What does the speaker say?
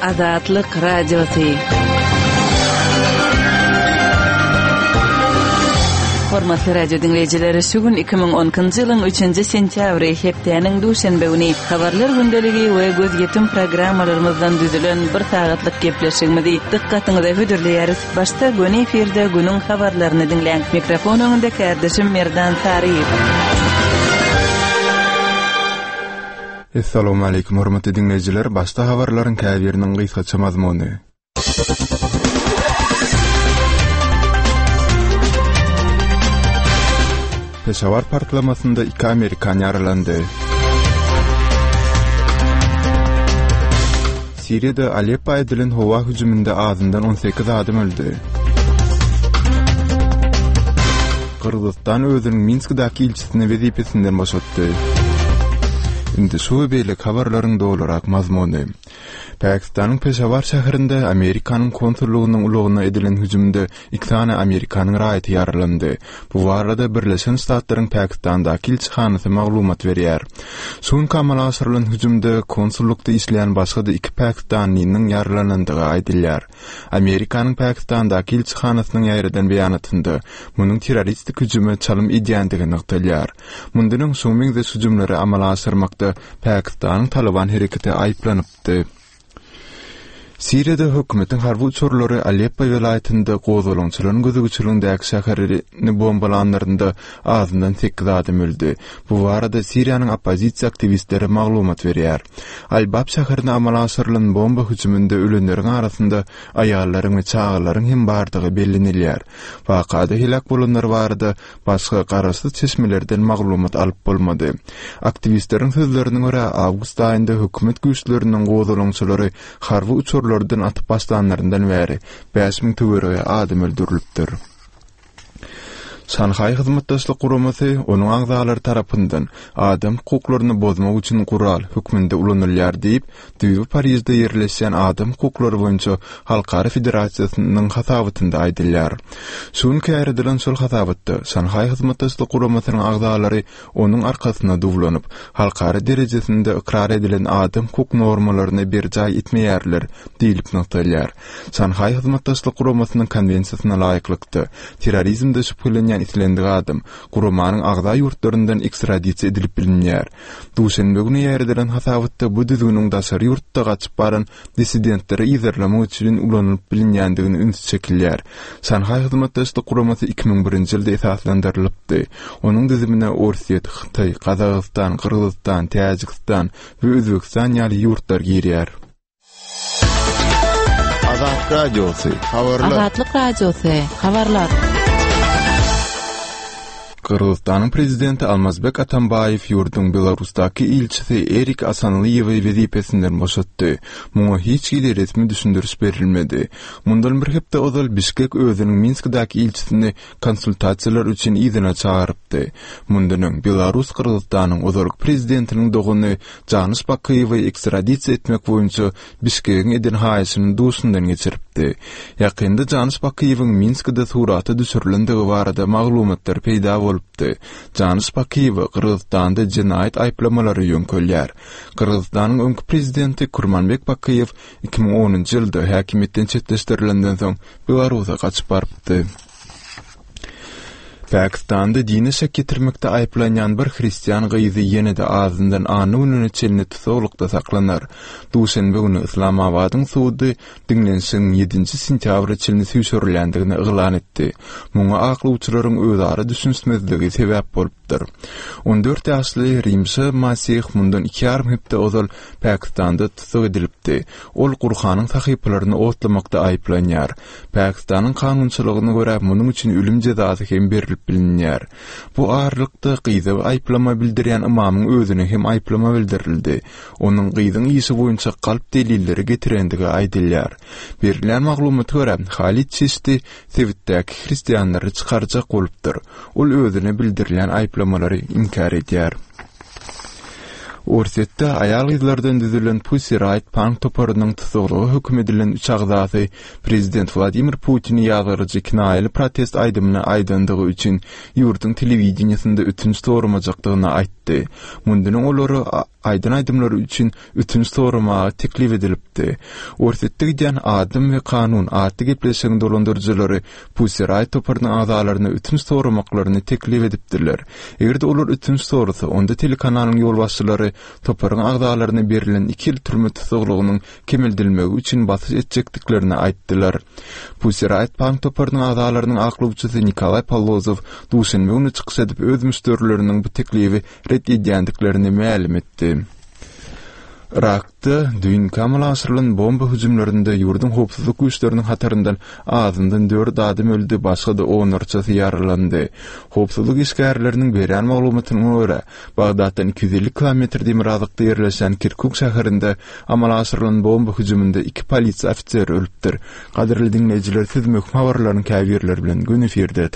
Azatlyk Radiosu. Hormatly radio dinleyijileri, şugun 2010-njy ýylyň 3-nji sentýabry hepdeniň duşanbe güni habarlar gündeligi we göz ýetim programmalarymyzdan düzülen bir sagatlyk gepleşigimizi dikkatiňize höderleýäris. Başta gün efirde günüň habarlaryny dinleýän. Mikrofon öňünde kardeşim Merdan Sariýew. Assalamu alaykum hormatly dinleyijiler. Başta habarlaryň käbiriniň gysgaça mazmuny. Peşawar partlamasynda 2 Amerikan ýaralandy. Siriýada Aleppo edilen howa hüjüminde azyndan 18 adam öldü. Kırgızstan özüniň Minskdaky ilçisini wezipesinden boşatdy. Indi şu beýle habarlaryň dolarak mazmuny. Pakistanyň Peşawar şäherinde Amerikanyň konsullugynyň ulagyna edilen hüjümde 2 tane Amerikanyň raýaty ýaralandy. Bu barada Birleşen Ştatlaryň Pakistandaky elçixanasy maglumat berýär. Şuň kamala aşyrylan hüjümde konsullukda işleýän başga da 2 Pakistanlynyň ýaralandygy aýdylýar. Amerikanyň Pakistandaky elçixanasynyň ýaýradan beýanatynda munyň terroristik hüjüme çalym edýändigi nykdalýar. Mundyň şuňmyň hüjümleri amala aşyrmakda Pakistanyň Taliban hereketi aýplanypdy. Siriýada hökümetiň harby uçurlary Aleppo welaýatynda gozalançylaryň gözügçülüğündäki şäherlerini bombalanlarynda azyndan 8 adam öldü. Bu barada Siriýanyň opozisiýa aktivistleri maglumat berýär. Al-Bab şäherine amala aşyrylan bomba hüjüminde ölenleriň arasynda aýallaryň we çagalaryň hem bardygy bellenilýär. Wakada helak bolanlar barada başga garaşly çeşmelerden maglumat alyp bolmady. Aktivistleriň sözlerine görä awgust aýynda hökümet güýçleriniň gozalançylary harby uçurlary atıp başlanlarından beri 5.000 töwerege adam öldürilipdir. Şanhay Hyzmatdaşlyk Guramasy onuň agzalary tarapyndan adam hukuklaryny bozmak üçin gural hükmünde ulanylýar diýip, düýbi Parisde ýerleşen adam hukuklary boýunça Halkara Federasiýasynyň hasabatynda aýdylýar. Şuň käýredilen şol hasabatda Şanhay Hyzmatdaşlyk Guramasynyň agzalary onuň arkasyna dowlanyp, halkara derejesinde ikrar edilen adam hukuk normalaryny berjaý etmeýärler diýilip noktalýar. Şanhay Hyzmatdaşlyk Guramasynyň konwensiýasyna laýyklykda terrorizmde şüphelenen islendiği adam Guramanyň agza ýurtlaryndan ekstradisiýa edilip bilinýär. Duşanbe güni ýerdilen hasabatda bu düzgünüň daşary ýurtda gaçyp baran dissidentleri ýerlemek üçin ulanyp bilinýändigini üns çekilýär. Şanhay Hyzmatdaşlyk Guramasy 2001-nji ýylda esaslandyrylypdy. Onuň düzümine Orsiýa, Xitay, Kazakystan, Kyrgyzstan, Täjikistan we Özbegistan ýaly ýurtlar girýär. Azatlyk Radiosu, habarlar. Kırgızstanın prezidenti Almazbek Atambayev yurdun Belarus'taki ilçisi Erik Asanlıyev'i wezipesinden boşatdy. Muňa hiç gili resmi düşündürüş berilmedi. Mundan bir hepde ozal Bişkek özüniň Minskdaky ilçisini konsultasiýalar üçin izine çağırıpdy. Mundanyň Belarus Kırgızstanyň ozallyk prezidentiniň dogany Janusz Bakiýewy ekstradisiýa etmek boýunça Bişkekiň eden haýyşyny duşundan geçiripdi. Ýakynda Janusz Bakiýewiň Minskde suraty düşürilendigi barada maglumatlar peýda bolupdy. Janusz Bakiýew Kırgızstanda jinayet aýplamalary ýönkölýär. Kırgızstanyň öňkü prezidenti Kurmanbek Bakiýew 2010-njy ýylda häkimetden çetleşdirilenden soň Belarusa gaçyp barypdy. Pakistanda dini şek getirmekde aýplanýan bir hristiýan gyzy ýene-de azyndan anyny çelini tutulukda saklanar. Duşanbe güni Islamabadyň sudy dinlenşiň 7-nji sentýabr çelini süýşürilýändigini eglan etdi. Muňa akly uçuraryň özara düşünmezligi sebäp bolupdyr. 14 ýaşly Rimşi Masih mundan 2,5 hepde ozal Pakistanda tutuk edilipdi. Ol Qur'anyň sahypalaryny otlamakda aýplanýar. Pakistanyň kanunçylygyna görä munyň üçin ölüm jazasy hem berilip bilinýär. Bu ağırlykda gyza aýplama bildirýän imamyň özüne hem aýplama bildirildi. Onuň gyzyň ýyşy boýunça galp delilleri getirendigi aýdylýar. Berilen maglumaty görä Halid Çeşdi Sewitdäki hristiýanlary çykarjak bolupdyr. Ol özüne bildirilýän aýplamalary inkar edýär. Orsetde ayal gyzlardan düzülen Pussy Riot punk toparynyň tutuglygy hökm edilen 3 agzasy prezident Vladimir Putin ýazgyjy kinaýaly protest aýdymyna aýdandygy üçin ýurduň telewizionyasynda ötünç soramajakdygyny aýtdy. Mundunyň olary aýdymlary üçin ötünç soramagy teklip edilipdi. Orsetde giden Adym we Kanun adly gepleşigiň dolandyrjylary Pussy Riot toparynyň agzalaryna ötünç soramaklaryny teklip edipdiler. Egerde olar ötünç sorsa, onda telekanalyň ýolbaşçylary toparyň agzalaryna berilen 2 ýyl türme tutuglygynyň kemildilmegi üçin basyş etjekdiklerini aýtdylar. Pussy Riot punk toparynyň agzalarynyň aklawçysy Nikolay Pallozov duşanbe güni çykyş edip öz müşterileriniň bu teklibi red edýändiklerini ma'lum etdi. Irakda düýün kamalaşyrylan bomba hüjümlerinde ýurdun howpsuzlyk güýçleriniň hataryndan azyndan 4 adam öldü, başga da 10 narçasy ýaralandy. Howpsuzlyk işgärleriniň berýän maglumatyna görä, Bagdatdan 250 km demirazykda ýerleşen Kirkuk şäherinde amalaşyrylan bomba hüjüminde 2 polisiýa ofiseri ölüpdir. Gaderli dinleýijiler, siz möhüm habarlaryň käbirleri bilen gün eferde